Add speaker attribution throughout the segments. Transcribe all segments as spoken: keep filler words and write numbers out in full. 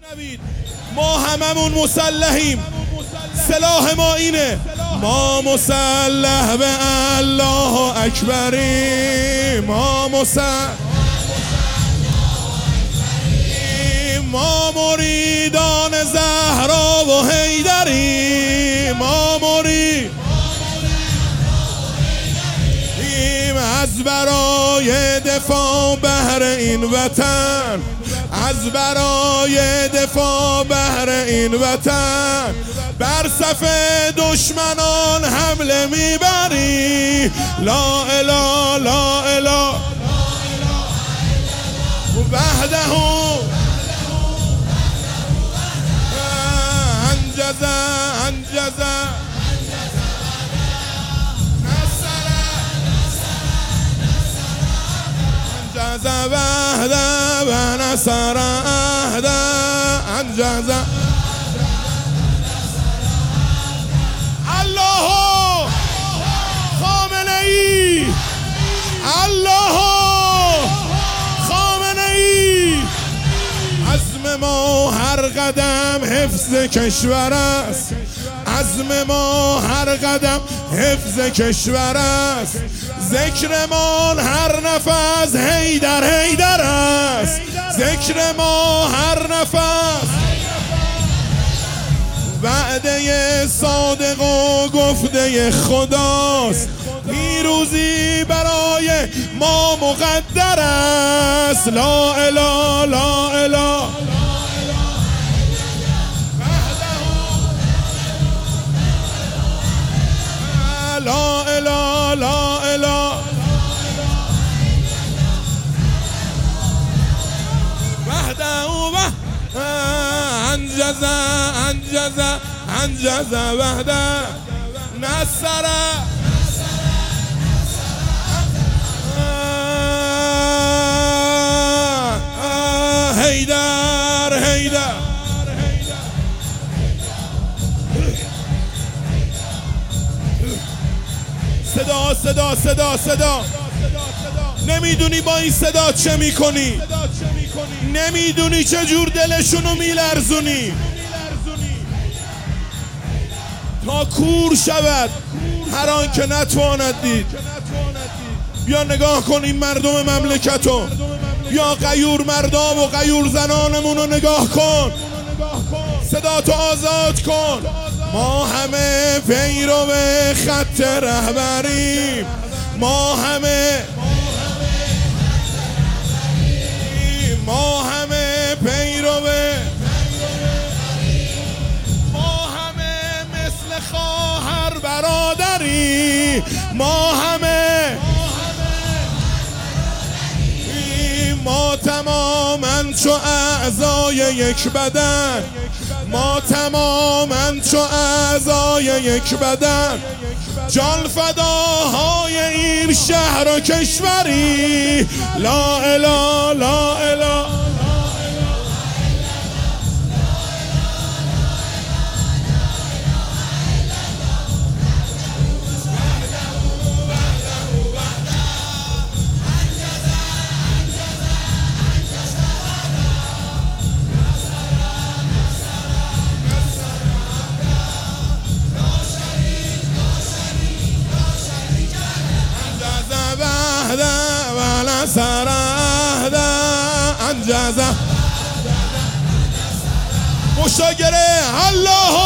Speaker 1: ما هممون مسلحیم، سلاح ما اینه، ما مسلح به الله اکبریم، ما مسلح، ما مریدان زهرا و حیدریم، ما مرید از برای دفاع بهر این وطن، از برای دفاع بهر این وطن، بر صف دشمنان حمله میبری، لا اله لا اله وحده انجز انجز انجز وحده و نصر عهده، انجز الله خامنه ای، الله خامنه ای. عزم ما هر قدم حفظ کشور است، عزم ما هر قدم حفظ کشور است، ذکرمان هر نفس حیدر حیدر است، ذکر ما هر نفس وعده صادق و گفته خداست، پیروزی برای ما مقدر است، لا اله لا اله لا اله لا اله وحده و انجز انجز انجز وحده نصر حیدر حیدر صدا صدا صدا صدا. نمیدونی با این صدا چه میکنی، نمیدونی چه جور دلشونو میلرزونی، تا کور شود هر آن که نتواند دید. بیا نگاه کن این مردم مملکتو، بیا غیور مردا و غیور زنانمونو نگاه کن، صدا تو آزاد کن. ما همه پیرو خط رهبریم، ما همه ما همه پیرو، ما همه مثل خواهر برادری، ما همه ما تماماً چو اعضای یک بدن، ما تماماً چو اعضای یک بدن، جان فداهای این شهر و کشوری، لا اله لا اله نصر عهده انجز مشاگره الله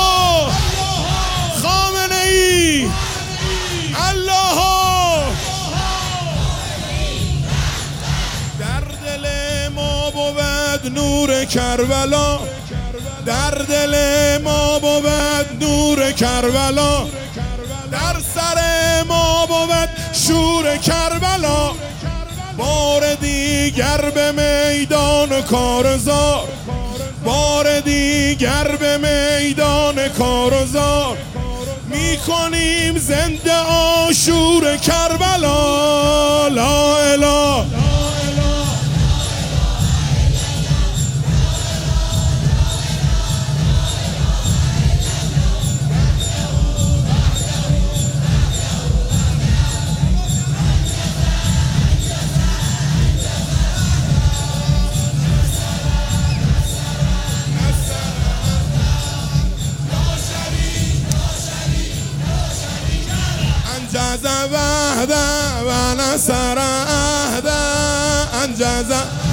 Speaker 1: خامنه ای، الله در دل ما بود نور کربلا، در دل ما بود نور کربلا، در سر ما بود شور کربلا. بار دیگر به میدان کارزار، بار دیگر به میدان کارزار، میکنیم زنده آشور کربلا، لا اله عهده و نصر عهده انجز